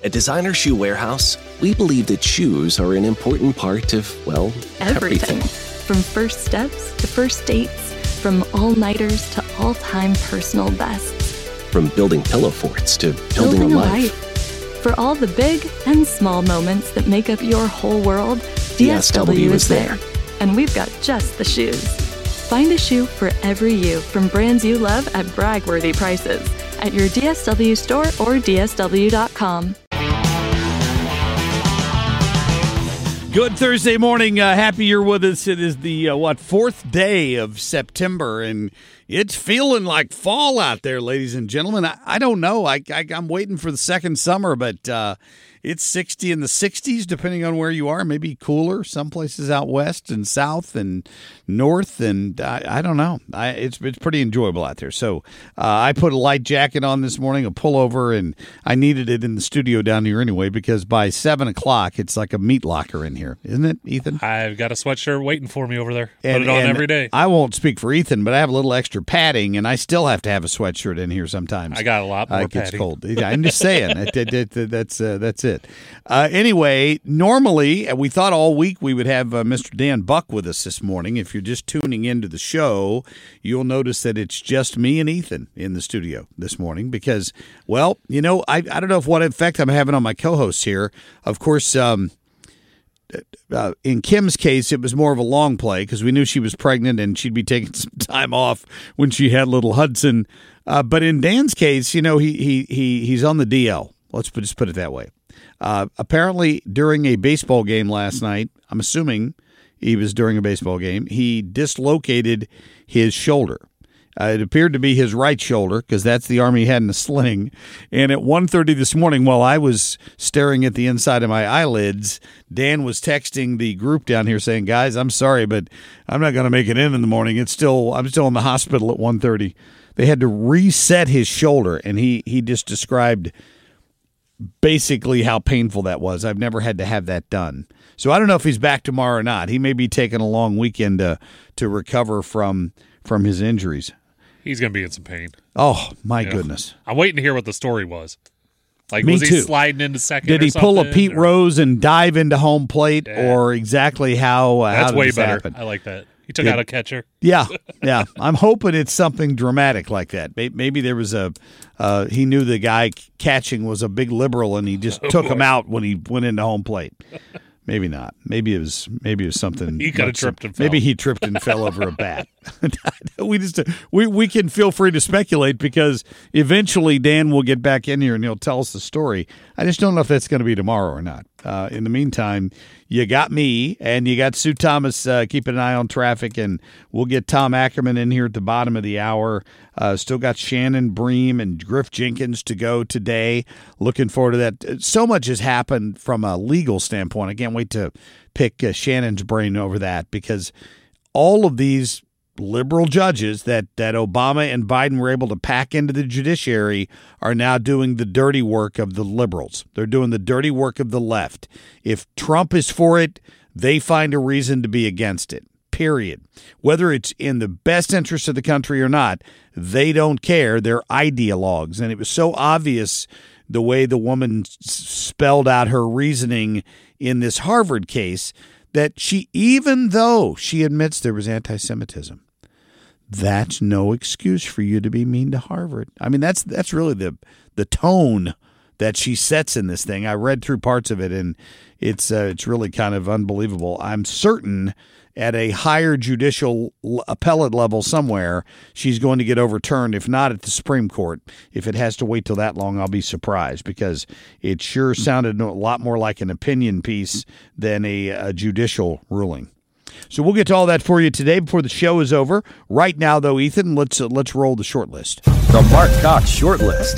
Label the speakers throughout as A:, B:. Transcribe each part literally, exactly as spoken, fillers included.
A: At Designer Shoe Warehouse, we believe that shoes are an important part of, well, everything.
B: everything. From first steps to first dates, from all-nighters to all-time personal bests.
A: From building pillow forts to building,
B: Building
A: a
B: a
A: life.
B: life. For all the big and small moments that make up your whole world, D S W is there. And we've got just the shoes. Find a shoe for every you from brands you love at brag-worthy prices at your D S W store or D S W dot com.
C: Good Thursday morning. Uh, happy you're with us. It is the, uh, what, fourth day of September, and it's feeling like fall out there, ladies and gentlemen. I, I don't know. I, I, I'm waiting for the second summer, but uh, it's sixty in the sixties, depending on where you are. Maybe cooler some places out west and south and north, and I, I don't know. I, it's it's pretty enjoyable out there. So uh, I put a light jacket on this morning, a pullover, and I needed it in the studio down here anyway because by seven o'clock, it's like a meat locker in here, isn't it, Ethan?
D: I've got a sweatshirt waiting for me over there.
C: And,
D: Put it on
C: and
D: every day.
C: I won't speak for Ethan, but I have a little extra padding, and I still have to have a sweatshirt in here sometimes.
D: I got a lot more
C: uh, it gets
D: padding.
C: cold. I'm just saying. that, that, that, that's uh, that's it. Uh, anyway, normally we thought all week we would have uh, Mister Dan Buck with us this morning. If you're just tuning into the show, you'll notice that it's just me and Ethan in the studio this morning because, well, you know, I I don't know if what effect I'm having on my co-hosts here. Of course. Um, Uh, in Kim's case, it was more of a long play because we knew she was pregnant and she'd be taking some time off when she had little Hudson. Uh, but in Dan's case, you know, he he he he's on the D L. Let's put, just put it that way. Uh, apparently, during a baseball game last night, I'm assuming he was during a baseball game, he dislocated his shoulder. Uh, it appeared to be his right shoulder because that's the arm he had in a sling. And at one thirty this morning, while I was staring at the inside of my eyelids, Dan was texting the group down here saying, guys, I'm sorry, but I'm not going to make it in in the morning. It's still I'm still in the hospital at one thirty. They had to reset his shoulder, and he, he just described basically how painful that was. I've never had to have that done. So I don't know if he's back tomorrow or not. He may be taking a long weekend to, to recover from from his injuries.
D: He's going to be in some pain.
C: Oh, my
D: You know?
C: goodness.
D: I'm waiting to hear what the story was. Like,
C: Me
D: was he
C: too.
D: sliding into second
C: Did
D: or
C: he pull a
D: something,
C: Pete
D: or-
C: Rose and dive into home plate,
D: Yeah.
C: or exactly how, uh, how
D: That's
C: did
D: way
C: this
D: better.
C: happen?
D: I like that. He took
C: Did-
D: out a catcher.
C: Yeah, yeah. I'm hoping it's something dramatic like that. May- Maybe there was a uh, he knew the guy catching was a big liberal, and he just
D: Oh,
C: took him
D: boy.
C: out when he went into home plate. Maybe not. Maybe it was. Maybe it was something.
D: He coulda
C: much-
D: tripped and fell.
C: Maybe he tripped and fell over a bat. we just we we can feel free to speculate because eventually Dan will get back in here and he'll tell us the story. I just don't know if that's going to be tomorrow or not. Uh, in the meantime, you got me and you got Sue Thomas uh, keeping an eye on traffic, and we'll get Tom Ackerman in here at the bottom of the hour. Uh, still got Shannon Bream and Griff Jenkins to go today. Looking forward to that. So much has happened from a legal standpoint. I can't wait to pick uh, Shannon's brain over that because all of these liberal judges that, that Obama and Biden were able to pack into the judiciary are now doing the dirty work of the liberals. They're doing the dirty work of the left. If Trump is for it, they find a reason to be against it, period. Whether it's in the best interest of the country or not, they don't care. They're ideologues. And it was so obvious the way the woman s- spelled out her reasoning in this Harvard case that she, even though she admits there was anti-Semitism, that's no excuse for you to be mean to Harvard. I mean, that's that's really the the tone that she sets in this thing. I read through parts of it, and it's uh, it's really kind of unbelievable. I'm certain at a higher judicial l- appellate level somewhere, she's going to get overturned. If not at the Supreme Court, if it has to wait till that long, I'll be surprised because it sure sounded a lot more like an opinion piece than a, a judicial ruling. So we'll get to all that for you today before the show is over. Right now, though, Ethan, let's uh, let's roll the short list.
A: The Mark Cox Short List.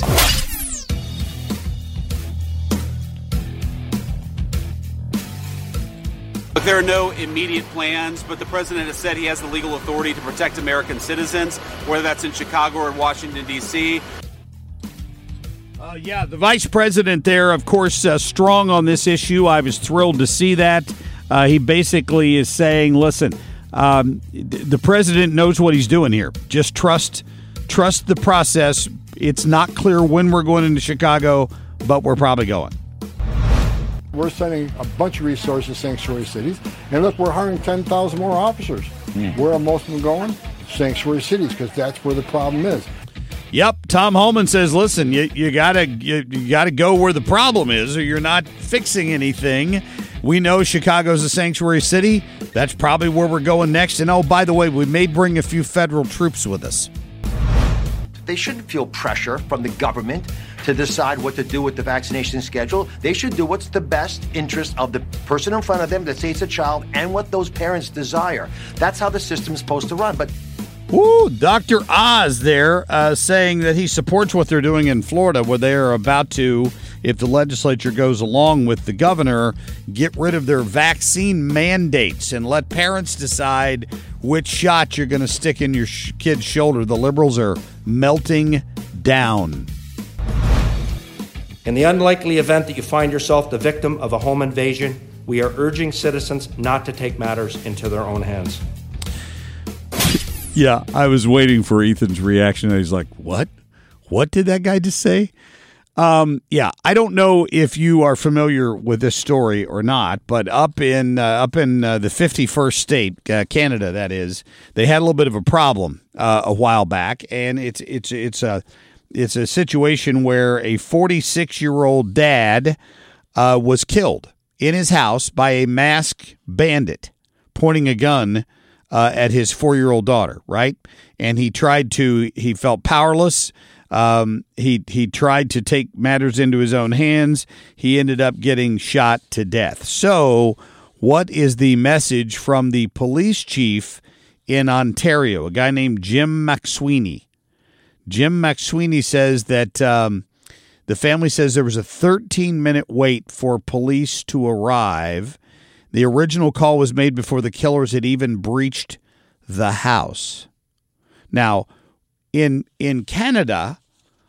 E: There are no immediate plans, but the president has said he has the legal authority to protect American citizens, whether that's in Chicago or Washington, D C
C: Uh, yeah, the vice president there, of course, uh, strong on this issue. I was thrilled to see that. Uh, he basically is saying, listen, um, the president knows what he's doing here. Just trust, trust the process. It's not clear when we're going into Chicago, but we're probably going.
F: We're sending a bunch of resources to sanctuary cities. And look, we're hiring ten thousand more officers. Mm. Where are most of them going? Sanctuary cities, because that's where the problem is.
C: Yep, Tom Homan says, listen, you, you gotta you, you gotta go where the problem is, or you're not fixing anything. We know Chicago's a sanctuary city. That's probably where we're going next. And oh, by the way, we may bring a few federal troops with us.
G: They shouldn't feel pressure from the government to decide what to do with the vaccination schedule. They should do what's the best interest of the person in front of them, that say it's a child, and what those parents desire. That's how the system's supposed to run. But
C: Woo, Doctor Oz there uh, saying that he supports what they're doing in Florida, where they are about to, if the legislature goes along with the governor, get rid of their vaccine mandates and let parents decide which shot you're going to stick in your sh- kid's shoulder. The liberals are melting down.
H: In the unlikely event that you find yourself the victim of a home invasion, we are urging citizens not to take matters into their own hands.
C: Yeah, I was waiting for Ethan's reaction. He's like, what? What did that guy just say? Um, yeah, I don't know if you are familiar with this story or not, but up in uh, up in uh, the fifty-first state, uh, Canada, that is, they had a little bit of a problem uh, a while back, and it's it's it's a it's a situation where a forty-six-year-old dad uh, was killed in his house by a masked bandit pointing a gun uh, at his four-year-old daughter, right? And he tried to, he felt powerless. Um, he he tried to take matters into his own hands. He ended up getting shot to death. So what is the message from the police chief in Ontario, a guy named Jim McSweeney? Jim McSweeney says that um, the family says there was a thirteen-minute wait for police to arrive. The original call was made before the killers had even breached the house. Now, in in Canada,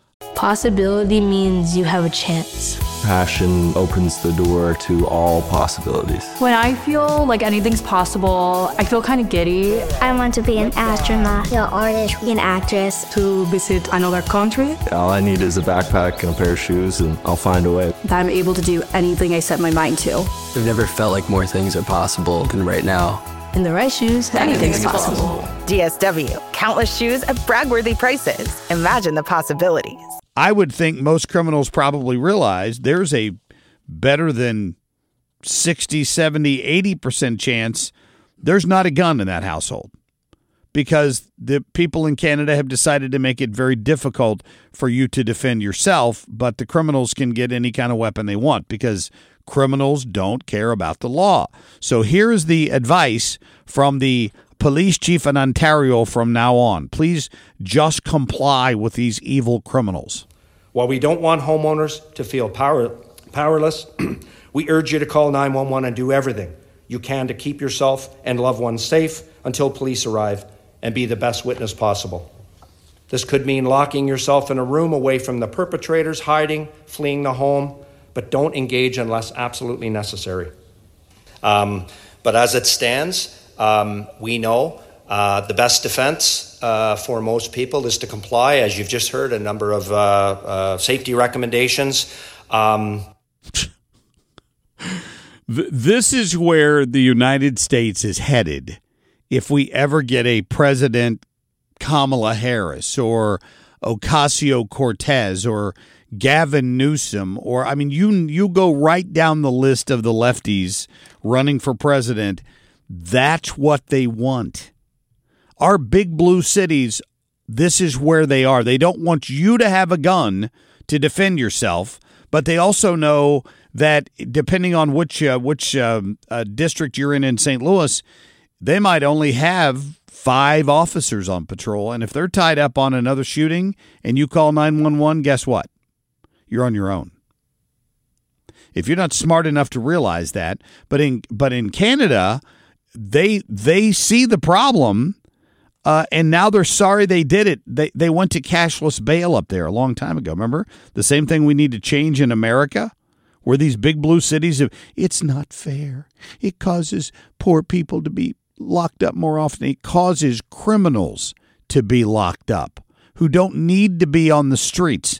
I: possibility means you have a chance.
J: Passion opens the door to all possibilities.
K: When I feel like anything's possible, I feel kind of giddy.
L: I want to be an astronaut, an artist, an actress.
K: To visit another country.
J: All I need is a backpack and a pair of shoes, and I'll find a way.
K: That I'm able to do anything I set my mind to.
M: I've never felt like more things are possible than right now.
I: In the right shoes, anything's possible.
N: D S W. Countless shoes at brag-worthy prices. Imagine the possibilities.
C: I would think most criminals probably realize there's a better than sixty, seventy, eighty percent chance there's not a gun in that household, because the people in Canada have decided to make it very difficult for you to defend yourself, but the criminals can get any kind of weapon they want because criminals don't care about the law. So here's the advice from the police chief in Ontario from now on. Please just comply with these evil criminals.
H: While we don't want homeowners to feel power, powerless, we urge you to call nine one one and do everything you can to keep yourself and loved ones safe until police arrive, and be the best witness possible. This could mean locking yourself in a room away from the perpetrators, hiding, fleeing the home, but don't engage unless absolutely necessary. Um, but as it stands, um, we know uh, the best defense uh, for most people is to comply, as you've just heard, a number of uh, uh, safety recommendations. Um,
C: this is where the United States is headed if we ever get a President Kamala Harris or Ocasio-Cortez or Gavin Newsom, or, I mean, you you go right down the list of the lefties running for president. That's what they want. Our big blue cities, this is where they are. They don't want you to have a gun to defend yourself, but they also know that depending on which uh, which um, uh, district you're in in Saint Louis, they might only have five officers on patrol. And if they're tied up on another shooting and you call nine one one, guess what? You're on your own. If you're not smart enough to realize that, but in but in Canada, they they see the problem, uh, and now they're sorry they did it. They they went to cashless bail up there a long time ago. Remember the same thing we need to change in America, where these big blue cities have, it's not fair. It causes poor people to be locked up more often. It causes criminals to be locked up who don't need to be on the streets.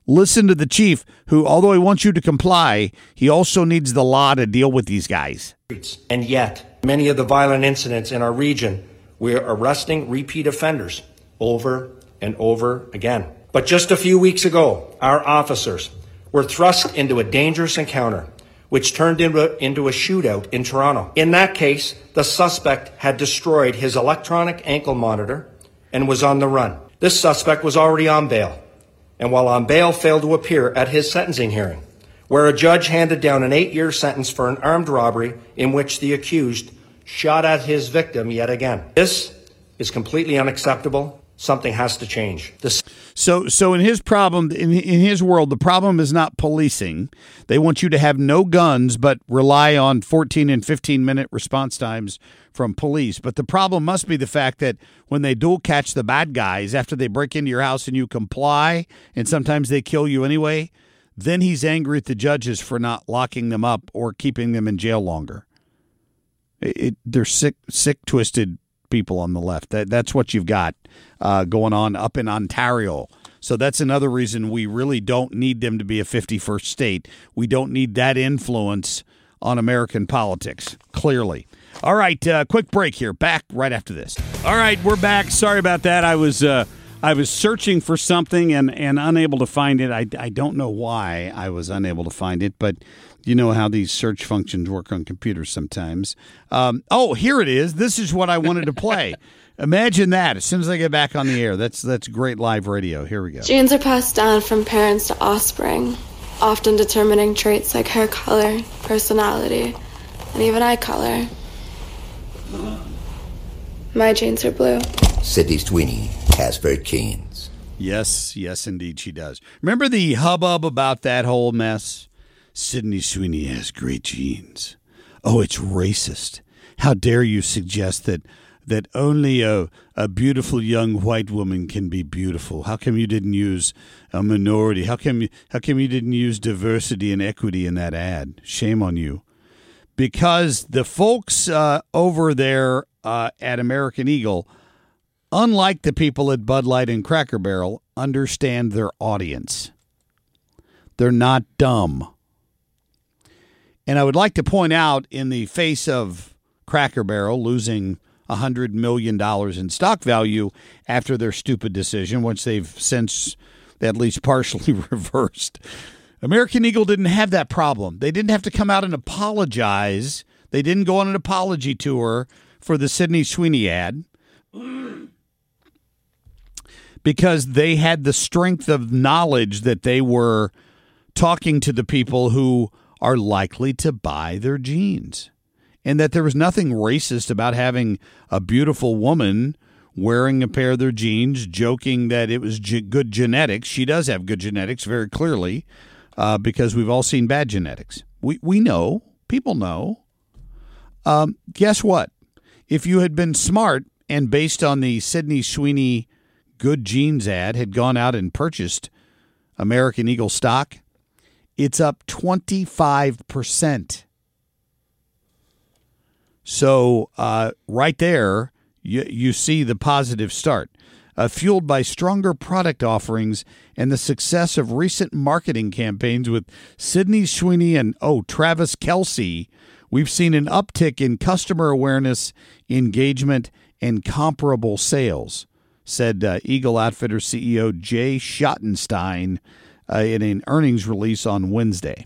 C: Listen to the chief, who, although he wants you to comply, he also needs the law to deal with these guys.
H: And yet, many of the violent incidents in our region, we're arresting repeat offenders over and over again. But just a few weeks ago, our officers were thrust into a dangerous encounter, which turned into, into a shootout in Toronto. In that case, the suspect had destroyed his electronic ankle monitor and was on the run. This suspect was already on bail, and while on bail failed to appear at his sentencing hearing, where a judge handed down an eight-year sentence for an armed robbery in which the accused shot at his victim yet again. This is completely unacceptable. Something has to change. This-
C: so, so in his problem, in, in his world, the problem is not policing. They want you to have no guns, but rely on fourteen and fifteen minute response times from police. But the problem must be the fact that when they do catch the bad guys after they break into your house and you comply, and sometimes they kill you anyway, then he's angry at the judges for not locking them up or keeping them in jail longer. It, it, they're sick, sick, twisted people on the left. That that's what you've got uh, going on up in Ontario. So that's another reason we really don't need them to be a fifty-first state. We don't need that influence on American politics, clearly. All right, uh, quick break here. Back right after this. All right, we're back. Sorry about that. I was uh, I was searching for something and, and unable to find it. I, I don't know why I was unable to find it, but you know how these search functions work on computers sometimes. Um, oh, here it is. This is what I wanted to play. Imagine that as soon as I get back on the air. That's that's great live radio. Here we go.
O: Genes are passed down from parents to offspring, often determining traits like hair color, personality, and even eye color. My genes are blue.
P: Sydney Sweeney has very genes.
C: Yes, yes, indeed she does. Remember the hubbub about that whole mess? Sydney Sweeney has great genes. Oh, it's racist. How dare you suggest that that only a, a beautiful young white woman can be beautiful? How come you didn't use a minority? How come you, how come you didn't use diversity and equity in that ad? Shame on you. Because the folks uh, over there uh, at American Eagle, unlike the people at Bud Light and Cracker Barrel, understand their audience. They're not dumb. And I would like to point out, in the face of Cracker Barrel losing one hundred million dollars in stock value after their stupid decision, which they've since at least partially reversed, American Eagle didn't have that problem. They didn't have to come out and apologize. They didn't go on an apology tour for the Sydney Sweeney ad because they had the strength of knowledge that they were talking to the people who are likely to buy their jeans, and that there was nothing racist about having a beautiful woman wearing a pair of their jeans, joking that it was ge- good genetics. She does have good genetics, very clearly, uh, because we've all seen bad genetics. We we know. People know. Um, guess what? If you had been smart and based on the Sydney Sweeney good jeans ad had gone out and purchased American Eagle stock, it's up twenty-five percent. So uh, right there, you, you see the positive start. Uh, fueled by stronger product offerings and the success of recent marketing campaigns with Sydney Sweeney and, oh, Travis Kelce, we've seen an uptick in customer awareness, engagement, and comparable sales, said uh, Eagle Outfitters C E O Jay Schottenstein uh, in an earnings release on Wednesday.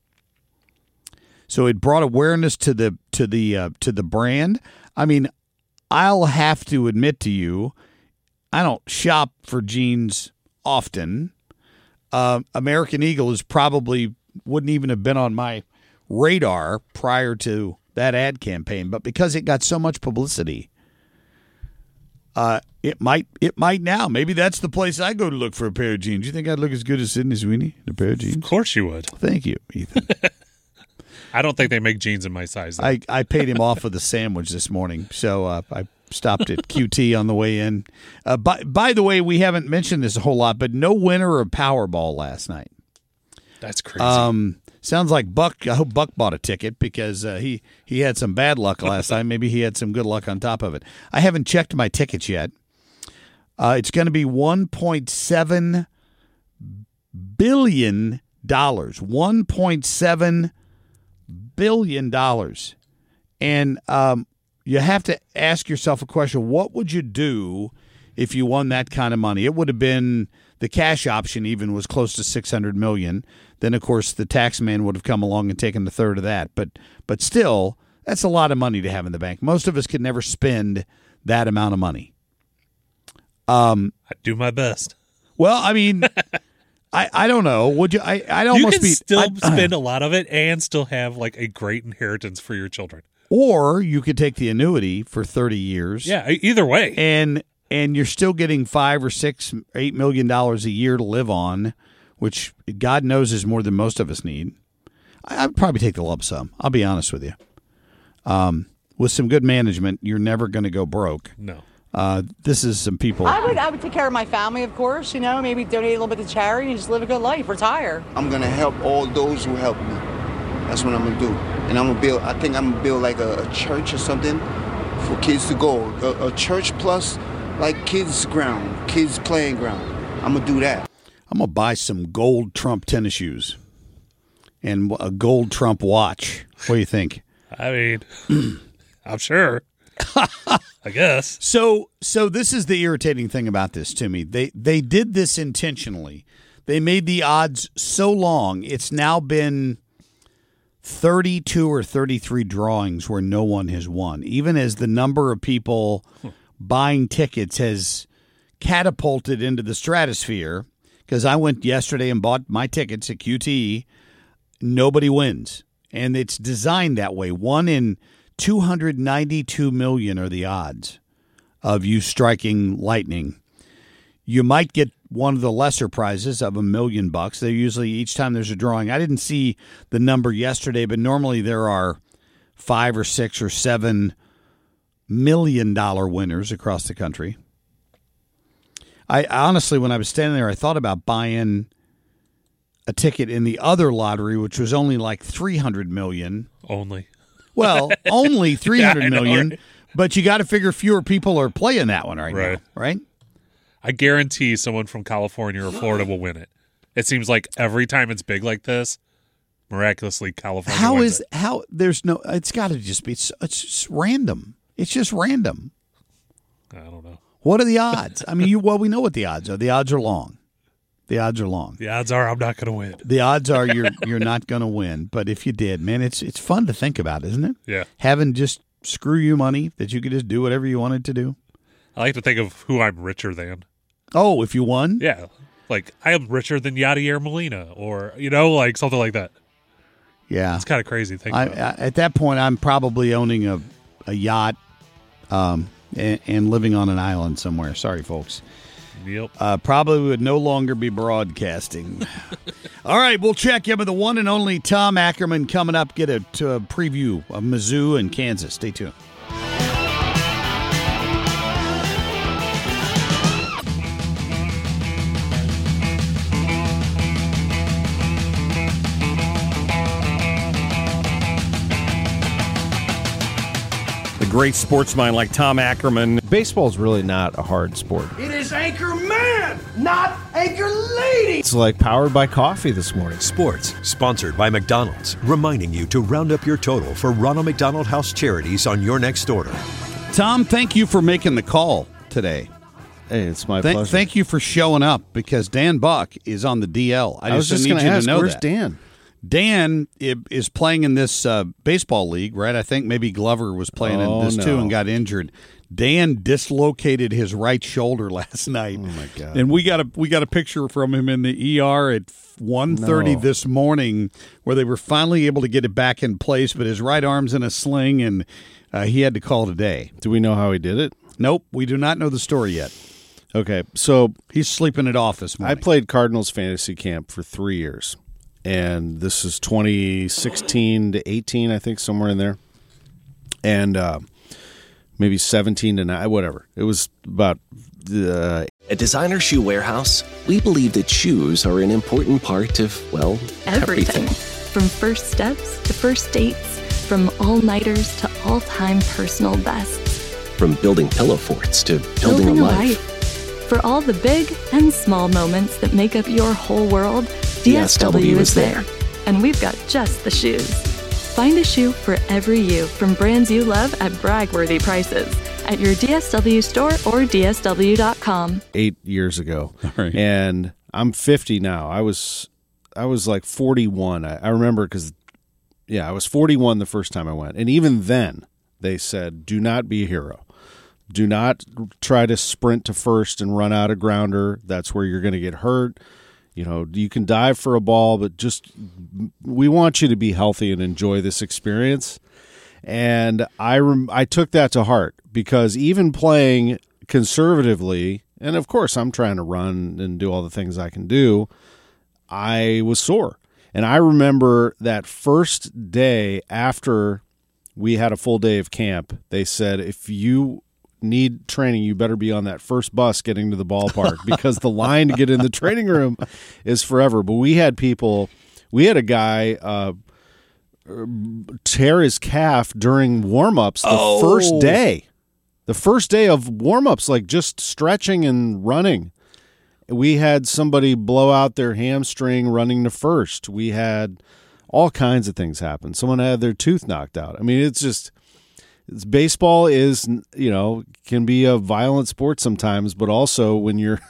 C: So it brought awareness to the to the uh, to the brand. I mean, I'll have to admit to you, I don't shop for jeans often. Uh, American Eagle is probably wouldn't even have been on my radar prior to that ad campaign, but because it got so much publicity, uh, it might it might now. Maybe that's the place I go to look for a pair of jeans. You think I'd look as good as Sydney Sweeney in a pair of jeans?
D: Of course you would.
C: Thank you, Ethan.
D: I don't think they make jeans in my size, though.
C: I, I paid him off with a sandwich this morning, so uh, I stopped at Q T on the way in. Uh, by, by the way, we haven't mentioned this a whole lot, but no winner of Powerball last night.
D: That's crazy.
C: Um, sounds like Buck. I hope Buck bought a ticket because uh, he, he had some bad luck last time. Maybe he had some good luck on top of it. I haven't checked my tickets yet. Uh, it's going to be one point seven billion dollars. one point seven billion dollars. And um, you have to ask yourself a question. What would you do if you won that kind of money? It would have been, the cash option even was close to six hundred million dollars. Then, of course, the tax man would have come along and taken a third of that. But but still, that's a lot of money to have in the bank. Most of us could never spend that amount of money. Um,
D: I do my best.
C: Well, I mean, I, I don't know. Would you? I I'd almost
D: you can
C: be
D: still
C: I'd,
D: spend a lot of it and still have like a great inheritance for your children.
C: Or you could take the annuity for thirty years.
D: Yeah, either way,
C: and and you're still getting five or six, eight million dollars a year to live on, which God knows is more than most of us need. I, I'd probably take the lump sum. I'll be honest with you. Um, with some good management, you're never going to go broke.
D: No.
C: Uh, this is some people.
Q: I would, I would take care of my family, of course. You know, maybe donate a little bit to charity and just live a good life. Retire.
R: I'm gonna help all those who help me. That's what I'm gonna do, and I'm gonna build. I think I'm gonna build like a, a church or something for kids to go. A, a church plus like kids' ground, kids' playing ground. I'm gonna do that.
C: I'm gonna buy some gold Trump tennis shoes and a gold Trump watch. What do you think?
D: I mean, I'm sure. I guess.
C: So so this is the irritating thing about this to me. They they did this intentionally. They made the odds so long. It's now been thirty-two or thirty-three drawings where no one has won. Even as the number of people buying tickets has catapulted into the stratosphere, because I went yesterday and bought my tickets at Q T E, nobody wins. And it's designed that way. One in two hundred ninety-two million are the odds of you striking lightning. You might get one of the lesser prizes of a million bucks. They usually, each time there's a drawing, I didn't see the number yesterday, but normally there are five or six or seven million dollar winners across the country. I honestly, when I was standing there, I thought about buying a ticket in the other lottery, which was only like three hundred million.
D: Only.
C: Well, only three hundred
D: yeah, know,
C: million,
D: right?
C: But you got to figure fewer people are playing that one right,
D: right
C: now, right?
D: I guarantee someone from California or Florida will win it. It seems like every time it's big like this, miraculously California
C: How
D: wins
C: is
D: it.
C: how there's no? It's got to just be. It's, it's just random. It's just random.
D: I don't know.
C: What are the odds? I mean, you well, we know what the odds are. The odds are long. The odds are long.
D: The odds are I'm not going to win.
C: The odds are you're you're not going to win. But if you did, man, it's it's fun to think about, isn't it?
D: Yeah.
C: Having just screw you money that you could just do whatever you wanted to do.
D: I like to think of who I'm richer than.
C: Oh, if you won?
D: Yeah. Like, I am richer than Yadier Molina or, you know, like something like that.
C: Yeah.
D: It's kind of crazy to think
C: I,
D: about.
C: I, at that point, I'm probably owning a, a yacht um, and, and living on an island somewhere. Sorry, folks.
D: Yep.
C: Uh, probably would no longer be broadcasting. All right, we'll check in with the one and only Tom Ackerman coming up. Get a, to a preview of Mizzou and Kansas. Stay tuned.
S: Great sports mind like Tom Ackerman. Baseball's really not a hard sport.
T: It is Anchor Man, not Anchor Lady.
S: It's like powered by coffee this morning.
U: Sports, sponsored by McDonald's, reminding you to round up your total for Ronald McDonald House charities on your next order.
C: Tom, thank you for making the call today.
S: Hey, it's my
C: Th-
S: pleasure.
C: Thank you for showing up because Dan Buck is on the D L. I,
S: I was
C: just
S: just
C: need
S: going
C: you
S: to ask,
C: to know
S: where's
C: that.
S: Dan?
C: Dan is playing in this uh, baseball league, right? I think maybe Glover was playing
S: Oh,
C: in this
S: no.
C: too and got injured. Dan dislocated his right shoulder last night.
S: Oh, my God.
C: And we got a we got a picture from him in the E R at one thirty
S: No.
C: this morning where they were finally able to get it back in place, but his right arm's in a sling, and uh, he had to call today.
S: Do we know how he did it?
C: Nope, we do not know the story yet.
S: Okay, so
C: He's sleeping it off this
S: I
C: morning.
S: played Cardinals fantasy camp for three years, and this is twenty sixteen to eighteen, I think, somewhere in there, and uh, maybe seventeen to nine, whatever. It was about uh,
A: At Designer Shoe Warehouse, we believe that shoes are an important part of, well,
B: Everything.
A: everything.
B: From first steps to first dates, from all-nighters to all-time personal bests.
A: From building pillow forts to building,
B: Building
A: a
B: a
A: life.
B: life. For all the big and small moments that make up your whole world, D S W is there. And we've got just the shoes. Find a shoe for every you from brands you love at brag-worthy prices at your D S W store or D S W dot com.
S: Eight years ago.
C: Right.
S: And I'm fifty now. I was I was like forty-one. I, I remember because, yeah, I was forty-one the first time I went. And even then, they said, do not be a hero. Do not try to sprint to first and run out a grounder. That's where you're going to get hurt. You know, you can dive for a ball, but just we want you to be healthy and enjoy this experience. And I rem- I took that to heart because even playing conservatively, and of course I'm trying to run and do all the things I can do, I was sore. And I remember that first day after we had a full day of camp, they said, if you need training, you better be on that first bus getting to the ballpark because the line to get in the training room is forever. But we had people, we had a guy uh, tear his calf during warm-ups the
C: oh.
S: first day. The first day of warm-ups, like just stretching and running. We had somebody blow out their hamstring running to first. We had all kinds of things happen. Someone had their tooth knocked out. I mean, it's just... It's, baseball is, you know, can be a violent sport sometimes, but also when you're,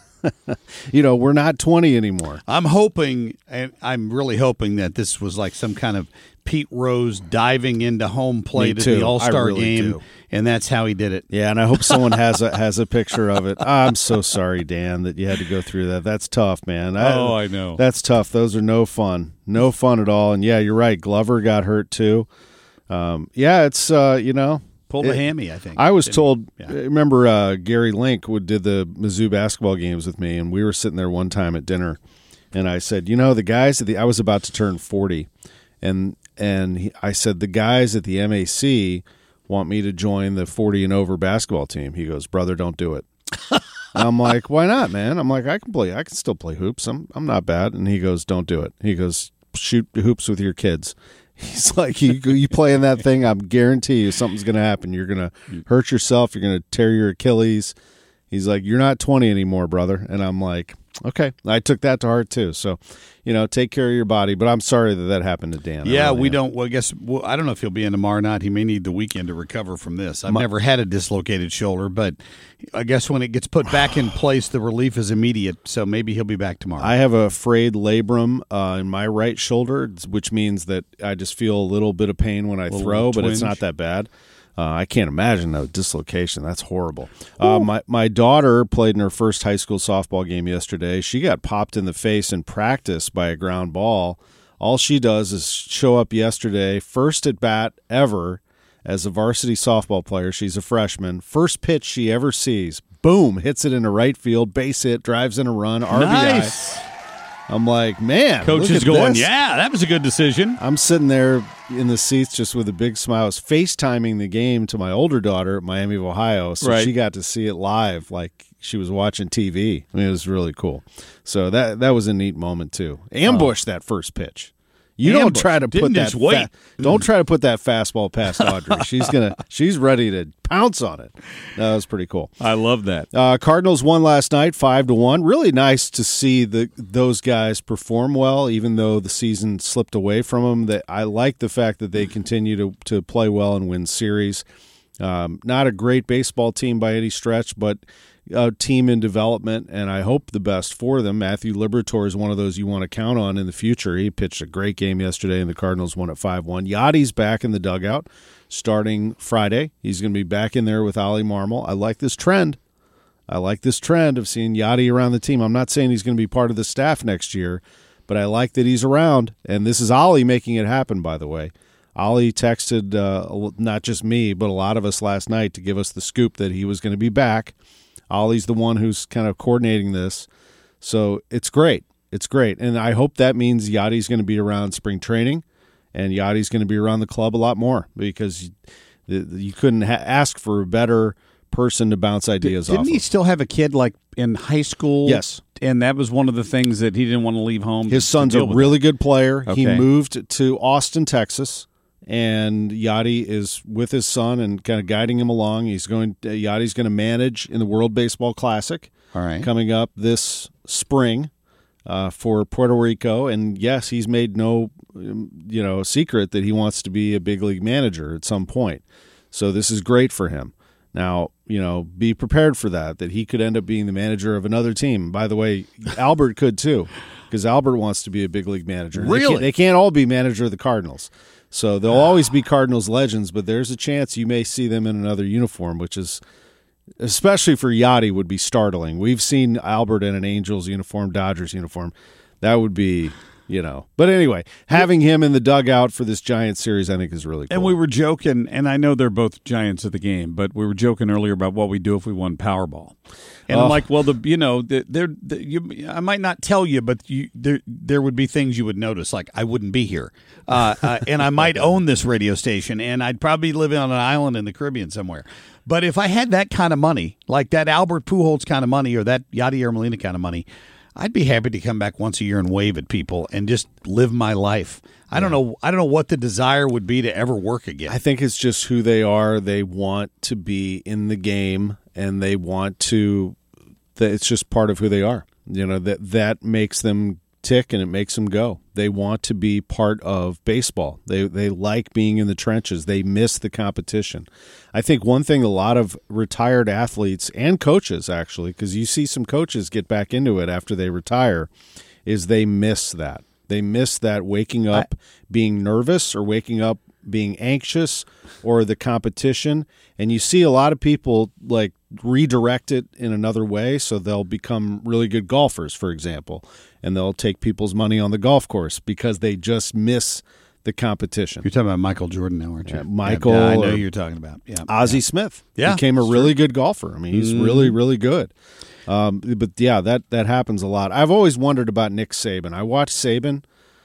S: you know, we're not twenty anymore.
C: I'm hoping, and I'm really hoping that this was like some kind of Pete Rose diving into home plate at the All-Star
S: really
C: game,
S: do.
C: and that's how he did it.
S: Yeah, and I hope someone has a has a picture of it. I'm so sorry, Dan, that you had to go through that. That's tough, man. I,
C: oh, I know.
S: That's tough. Those are no fun. No fun at all. And, yeah, you're right. Glover got hurt, too. Um, yeah, it's, uh, you know.
C: Pulled a hammy, I think.
S: I was told,
C: yeah.
S: I remember uh, Gary Link would did the Mizzou basketball games with me, and we were sitting there one time at dinner, and I said, you know, the guys at the, I was about to turn forty, and and he, I said, the guys at the M A C want me to join the forty and over basketball team. He goes, brother, don't do it. I'm like, why not, man? I'm like, I can play, I can still play hoops. I'm I'm not bad. And he goes, don't do it. He goes, shoot hoops with your kids. He's like, you, you play in that thing, I guarantee you something's going to happen. You're going to hurt yourself. You're going to tear your Achilles. He's like, you're not twenty anymore, brother. And I'm like, okay. I took that to heart, too. So, you know, take care of your body. But I'm sorry that that happened to Dan.
C: Yeah,
S: really
C: we
S: am.
C: don't. Well, I guess well, I don't know if he'll be in tomorrow or not. He may need the weekend to recover from this. I've
S: My,
C: never had a dislocated shoulder, but I guess when it gets put back in place, the relief is immediate. So maybe he'll be back tomorrow.
S: I have a frayed labrum uh, in my right shoulder, which means that I just feel a little bit of pain when I throw, but it's not that bad. Uh, I can't imagine a dislocation. That's horrible. Uh, my my daughter played in her first high school softball game yesterday. She got popped in the face in practice by a ground ball. All she does is show up yesterday, first at bat ever as a varsity softball player. She's a freshman. First pitch she ever sees, boom, hits it into right field, base hit, drives in a run, R B I.
C: Nice.
S: I'm like, man,
C: coach is going, this. yeah, that was a good decision.
S: I'm sitting there in the seats just with a big smile. I was FaceTiming the game to my older daughter at Miami of Ohio, so
C: right.
S: she got to see it live like she was watching T V. I mean, it was really cool. So that that was a neat moment, too. Ambush oh. that first pitch. You
C: Ambush.
S: don't try to
C: Didn't
S: put that.
C: Just wait.
S: Fa- don't try to put that fastball past Audrey. She's gonna. She's ready to pounce on it. That was pretty cool.
C: I love that.
S: Uh, Cardinals won last night, five to one. Really nice to see the those guys perform well, even though the season slipped away from them. That I like the fact that they continue to to play well and win series. Um, not a great baseball team by any stretch, but a team in development, and I hope the best for them. Matthew Liberatore is one of those you want to count on in the future. He pitched a great game yesterday, and the Cardinals won at five one. Yadi's back in the dugout starting Friday. He's going to be back in there with Ollie Marmol. I like this trend. I like this trend of seeing Yadi around the team. I'm not saying he's going to be part of the staff next year, but I like that he's around, and this is Ollie making it happen, by the way. Ollie texted uh, not just me, but a lot of us last night to give us the scoop that he was going to be back. Ollie's the one who's kind of coordinating this. So it's great. It's great. And I hope that means Yadi's going to be around spring training, and Yadi's going to be around the club a lot more because you, you couldn't ha- ask for a better person to bounce ideas
C: Did,
S: off
C: Didn't he
S: of.
C: still have a kid like in high school?
S: Yes.
C: And that was one of the things that he didn't want to leave home.
S: His son's a really
C: that.
S: good player.
C: Okay.
S: He moved to Austin, Texas. And Yadi is with his son and kind of guiding him along. He's going. Yadi's going to manage in the World Baseball Classic,
C: All right.
S: coming up this spring uh, for Puerto Rico. And, yes, he's made no you know, secret that he wants to be a big league manager at some point. So this is great for him. Now, you know, be prepared for that, that he could end up being the manager of another team. By the way, Albert could too, because Albert wants to be a big league manager.
C: Really?
S: They can't, they can't all be manager of the Cardinals. So they'll always be Cardinals legends, but there's a chance you may see them in another uniform, which is, especially for Yachty, would be startling. We've seen Albert in an Angels uniform, Dodgers uniform. That would be... You know, but anyway, having him in the dugout for this Giants series, I think, is really cool.
C: And we were joking, and I know they're both giants of the game, but we were joking earlier about what we do if we won Powerball. And
S: Oh.
C: I'm like, well, the you know, the, there, the, you, I might not tell you, but you, there, there would be things you would notice, like I wouldn't be here, uh, uh, and I might own this radio station, and I'd probably live on an island in the Caribbean somewhere. But if I had that kind of money, like that Albert Pujols kind of money, or that Yadier Molina kind of money, I'd be happy to come back once a year and wave at people and just live my life. I don't know. I don't know what the desire would be to ever work again.
S: I think it's just who they are. They want to be in the game, and they want to. It's just part of who they are. You know, that that makes them tick, and it makes them go. They want to be part of baseball. They they like being in the trenches. They miss the competition. I think one thing a lot of retired athletes and coaches, actually, because you see some coaches get back into it after they retire, is they miss that. They miss that waking up I, being nervous or waking up being anxious or the competition. And you see a lot of people like redirect it in another way, so they'll become really good golfers, for example, and they'll take people's money on the golf course because they just miss the competition.
C: You're talking about Michael Jordan now, aren't you?
S: Yeah, Michael.
C: Yeah, I know who you're talking about. Yeah,
S: Ozzie
C: yeah.
S: Smith
C: yeah,
S: became a really
C: true.
S: good golfer. I mean, he's
C: mm.
S: really, really good. Um, but, yeah, that, that happens a lot. I've always wondered about Nick Saban. I watched Saban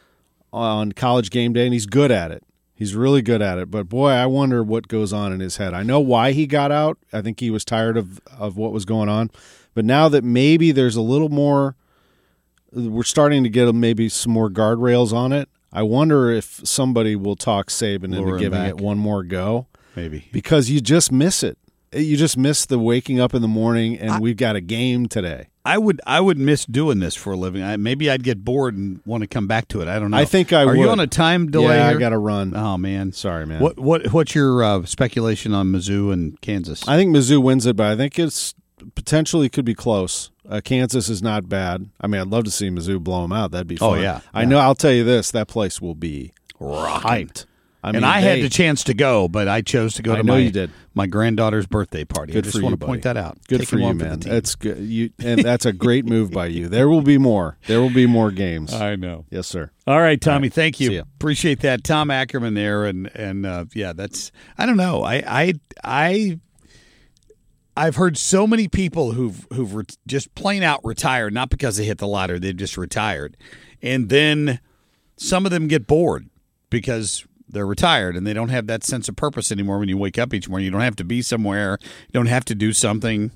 S: on College Game Day, and he's good at it. He's really good at it. But, boy, I wonder what goes on in his head. I know why he got out. I think he was tired of, of what was going on. But now that maybe there's a little more – we're starting to get maybe some more guardrails on it, I wonder if somebody will talk Saban
C: Lure
S: into giving
C: back.
S: it one more go.
C: Maybe.
S: Because you just miss it. You just miss the waking up in the morning and
C: I,
S: we've got a game today.
C: I would I would miss doing this for a living. I, maybe I'd get bored and want to come back to it. I don't know.
S: I think I
C: Are
S: would.
C: you on a time delay?
S: Yeah,
C: here?
S: I got to run.
C: Oh, man.
S: Sorry, man.
C: What what What's your uh, speculation on Mizzou and Kansas?
S: I think Mizzou wins it, but I think it's potentially could be close. Uh, Kansas is not bad. I mean, I'd love to see Mizzou blow them out. That'd be fun.
C: Oh, yeah.
S: I
C: yeah.
S: know. I'll tell you this. That place will be
C: Rocking.
S: hyped. I mean,
C: and I
S: they,
C: had the chance to go, but I chose to go
S: I
C: to
S: know
C: my,
S: you did.
C: my granddaughter's birthday party.
S: Good
C: I just
S: for
C: want
S: you,
C: to point
S: buddy.
C: that out.
S: Good
C: Taking
S: for you,
C: one
S: man.
C: For the team.
S: That's good. You, and that's a great move by you. There will be more. There will be more games.
C: I know.
S: Yes, sir.
C: All right, Tommy.
S: All right.
C: Thank you.
S: See ya.
C: Appreciate that, Tom Ackerman there, and and uh, yeah, that's. I don't know. I I I. I've heard so many people who've who've re- just plain out retired, not because they hit the lottery, they just retired, and then some of them get bored because they're retired and they don't have that sense of purpose anymore. When you wake up each morning, you don't have to be somewhere, you don't have to do something.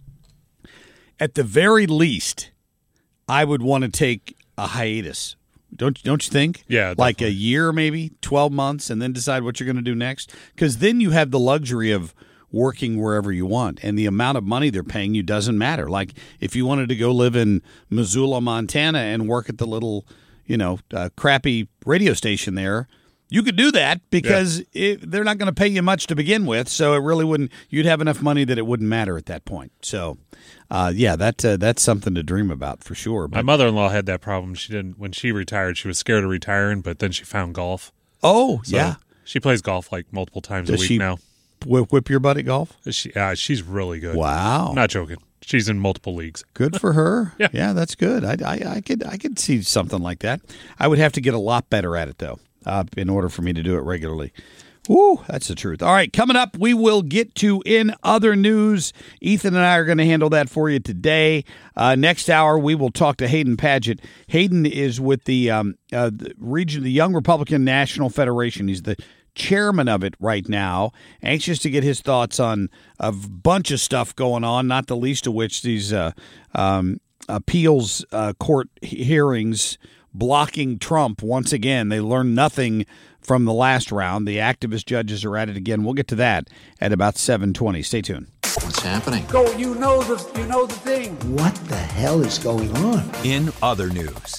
C: At the very least, I would want to take a hiatus. Don't don't you think?
D: Yeah, definitely.
C: Like a year, maybe twelve months, and then decide what you're going to do next. Because then you have the luxury of working wherever you want, and the amount of money they're paying you doesn't matter. Like if you wanted to go live in Missoula, Montana, and work at the little, you know, uh, crappy radio station there, you could do that because yeah. it, they're not going to pay you much to begin with. So it really wouldn't. You'd have enough money that it wouldn't matter at that point. So, uh, yeah, that uh, that's something to dream about for sure. But,
D: my mother-in-law had that problem. She didn't when she retired. She was scared of retiring, but then she found golf.
C: Oh,
D: so
C: yeah.
D: She plays golf like multiple times
C: Does
D: a week
C: she
D: now.
C: Whip, whip your butt at golf?
D: She, uh, she's really good.
C: Wow.
D: I'm not joking. She's in multiple leagues.
C: Good for her.
D: yeah.
C: yeah, that's good. I, I, I could I could see something like that. I would have to get a lot better at it, though, uh, in order for me to do it regularly. Woo, that's the truth. All right, coming up, we will get to In Other News. Ethan and I are going to handle that for you today. Uh, next hour, we will talk to Hayden Padgett. Hayden is with the, um, uh, the region, the Young Republican National Federation. He's the chairman of it right now, anxious to get his thoughts on a bunch of stuff going on, not the least of which these uh, um, appeals uh, court hearings blocking Trump once again. They learned nothing from the last round. The activist judges are at it again. We'll get to that at about seven twenty. Stay tuned.
E: What's happening?
T: Go, you know the you know the thing.
V: What the hell is going on?
U: In other news.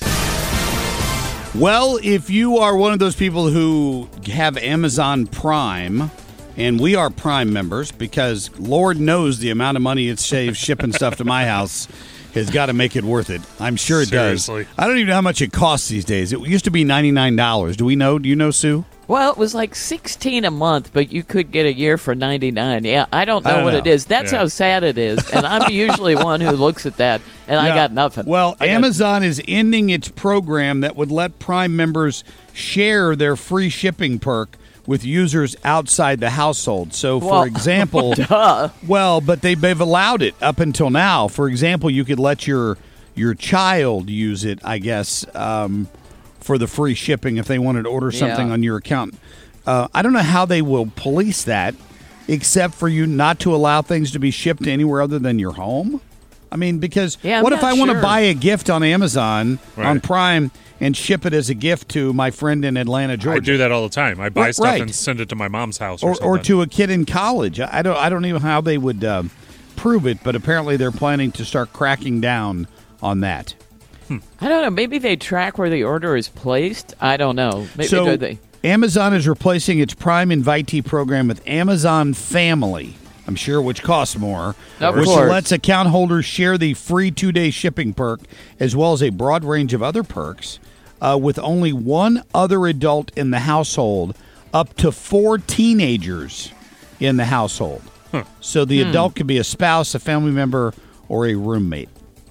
C: Well, if you are one of those people who have Amazon Prime, and we are Prime members because Lord knows the amount of money it saves shipping stuff to my house has got to make it worth it. I'm sure it
D: Seriously.
C: does. I don't even know how much it costs these days. It used to be ninety-nine dollars. Do we know? Do you know, Sue?
W: Well, it was like sixteen a month, but you could get a year for ninety-nine. Yeah, I don't know
C: I don't
W: what
C: know.
W: it is. That's
C: Yeah.
W: how sad it is. And I'm usually one who looks at that, and I
C: Yeah.
W: got nothing.
C: Well,
W: I got-
C: Amazon is ending its program that would let Prime members share their free shipping perk with users outside the household. So, for
W: Well,
C: example,
W: duh.
C: well, but they, they've allowed it up until now. For example, you could let your your child use it, I guess, um, for the free shipping if they wanted to order something
W: Yeah.
C: on your account. Uh, I don't know how they will police that, except for you not to allow things to be shipped anywhere other than your home. I mean, because
W: Yeah, I'm
C: what if
W: not
C: I want to
W: sure.
C: buy a gift on Amazon
D: Right.
C: on Prime and ship it as a gift to my friend in Atlanta, Georgia?
D: I do that all the time. I buy
C: Right,
D: stuff
C: right.
D: and send it to my mom's house, or,
C: or,
D: something.
C: or to a kid in college. I I don't I don't know how they would uh, prove it, but apparently they're planning to start cracking down on that.
W: I don't know. Maybe they track where the order is placed. I don't know. Maybe
C: so
W: do they?
C: Amazon is replacing its Prime Invitee program with Amazon Family. I'm sure, which costs more,
W: Of
C: which
W: course.
C: lets account holders share the free two-day shipping perk, as well as a broad range of other perks, uh, with only one other adult in the household, up to four teenagers in the household.
D: Huh.
C: So the
W: Hmm.
C: adult could be a spouse, a family member, or a roommate.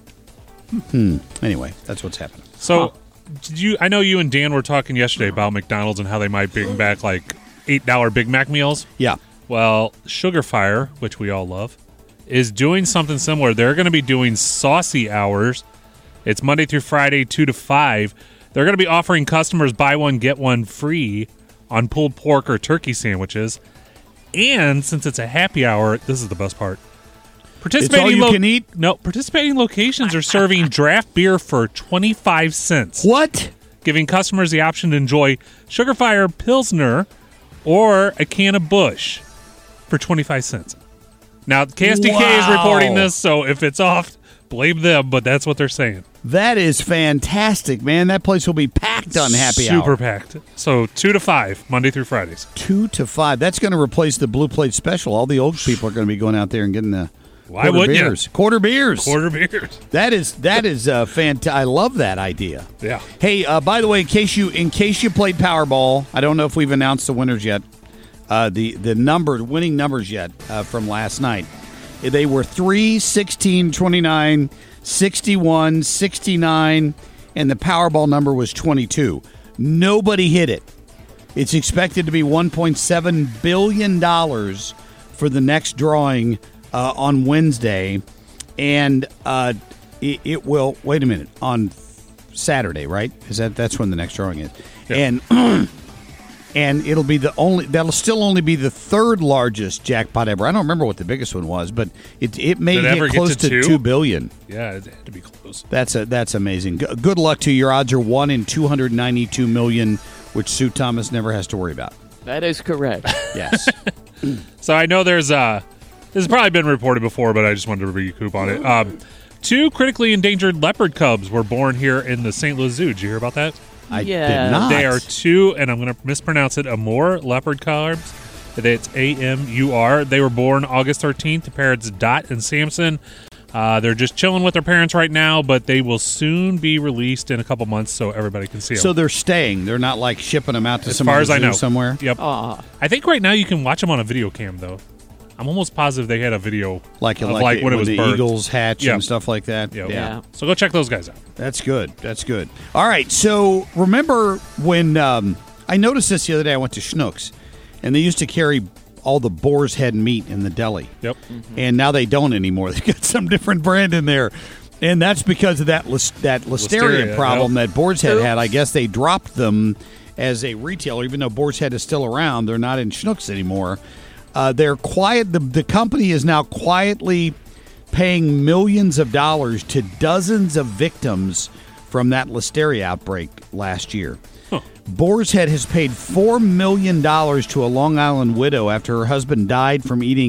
C: Hmm. Anyway, that's what's happening.
D: So, did you? I know you and Dan were talking yesterday about McDonald's and how they might bring back like eight dollar Big Mac meals.
C: Yeah.
D: Well, Sugar Fire, which we all love, is doing something similar. They're going to be doing saucy hours. It's Monday through Friday, two to five. They're going to be offering customers buy one get one free on pulled pork or turkey sandwiches. And since it's a happy hour, this is the best part. Participating
C: It's all you
D: lo-
C: can eat?
D: No, participating locations are serving draft beer for twenty-five cents.
C: What?
D: Giving customers the option to enjoy Sugar Fire Pilsner or a can of Busch for twenty-five cents. Now, K S D K is
C: Wow.
D: reporting this, so if it's off, blame them, but that's what they're saying.
C: That is fantastic, man. That place will be packed on happy hour.
D: Super packed. So two to five, Monday through Fridays.
C: Two to five. That's going to replace the Blue Plate Special. All the old people are going to be going out there and getting the
D: Why
C: quarter
D: wouldn't you?
C: beers. Quarter beers.
D: Quarter beers.
C: That is that is uh, fantastic. I love that idea.
D: Yeah.
C: Hey, uh, by the way, in case you in case you played Powerball, I don't know if we've announced the winners yet. Uh, the the number winning numbers yet uh, from last night. They were three, sixteen, twenty-nine, sixty-one, sixty-nine, and the Powerball number was twenty-two. Nobody hit it. It's expected to be one point seven billion dollars for the next drawing uh, on Wednesday. And uh, it, it will, wait a minute, on Saturday, right? Is that That's when the next drawing is. And and it'll be the only, that'll still only be the third largest jackpot ever. I don't remember what the biggest one was, but it it may
D: Did it
C: get
D: ever get
C: close
D: to
C: to
D: two?
C: two billion.
D: Yeah, it had to be close.
C: That's a, that's amazing. G- good luck to you. Your odds are one in two hundred ninety-two million, which Sue Thomas never has to worry about.
W: That is correct.
C: Yes.
D: So I know there's uh this has probably been reported before, but I just wanted to recoup on it. Um, two critically endangered leopard cubs were born here in the Saint Louis Zoo. Did you hear about that?
C: I
W: Yeah.
C: did not.
D: They are two, and I'm going to mispronounce it, Amur leopard cubs. It's A M U R. They were born August thirteenth to parents Dot and Samson. Uh, they're just chilling with their parents right now, but they will soon be released in a couple months so everybody can see them.
C: So they're staying. They're not like shipping them out to
D: as
C: some
D: far
C: other
D: as I
C: zoo
D: know,
C: somewhere.
D: Yep.
W: Aw.
D: I think right now you can watch them on a video cam, though. I'm almost positive they had a video
C: Like,
D: of
C: like,
D: like
C: it-
D: when it was
C: the
D: birthed.
C: eagles hatch
D: Yeah.
C: and stuff like that.
D: Yep.
W: Yeah.
D: So go check those guys out.
C: That's good. That's good. All right. So remember when um, I noticed this the other day? I went to Schnucks, and they used to carry all the boar's head meat in the deli.
D: Yep.
C: And now they don't anymore. They've got some different brand in there. And that's because of that lis- that listeria,
D: Listeria,
C: problem
D: yep.
C: that Boar's Head had. I
W: Oops.
C: guess they dropped them as a retailer, even though Boar's Head is still around. They're not in Schnucks anymore. Uh, they're quiet. The, the company is now quietly paying millions of dollars to dozens of victims from that listeria outbreak last year. Boar's Head has paid four million dollars to a Long Island widow after her husband died from eating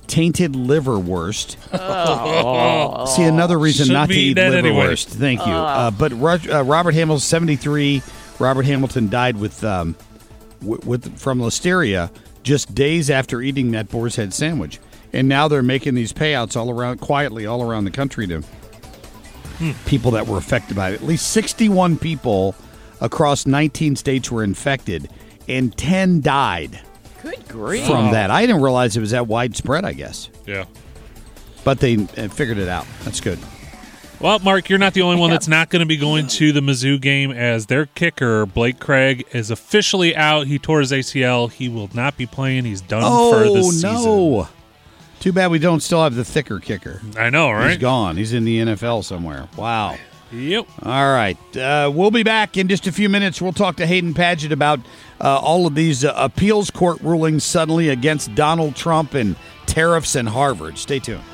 C: tainted liverwurst.
W: Oh.
C: See, another reason
D: Shouldn't
C: not to
D: be
C: eat
D: that anyway.
C: liverwurst. Thank you. Uh, but Ro- uh, Robert Hamilton, seventy-three. Robert Hamilton died with um, w- with from listeria just days after eating that boar's head sandwich, and now they're making these payouts all around, quietly all around the country to hmm. people that were affected by it. At least sixty-one people across nineteen states were infected, and ten died.
W: Good grief.
C: From that. I didn't realize it was that widespread, I guess.
D: Yeah.
C: But they uh, figured it out. That's good.
D: Well, Mark, you're not the only one that's not going to be going to the Mizzou game, as their kicker, Blake Craig, is officially out. He tore his A C L. He will not be playing. He's done
C: oh,
D: for the season.
C: Oh, no. Too bad we don't still have the thicker kicker.
D: I know, right?
C: He's gone. He's in the N F L somewhere. Wow.
D: Yep.
C: All right. Uh, we'll be back in just a few minutes. We'll talk to Hayden Paget about uh, all of these uh, appeals court rulings suddenly against Donald Trump and tariffs and Harvard. Stay tuned.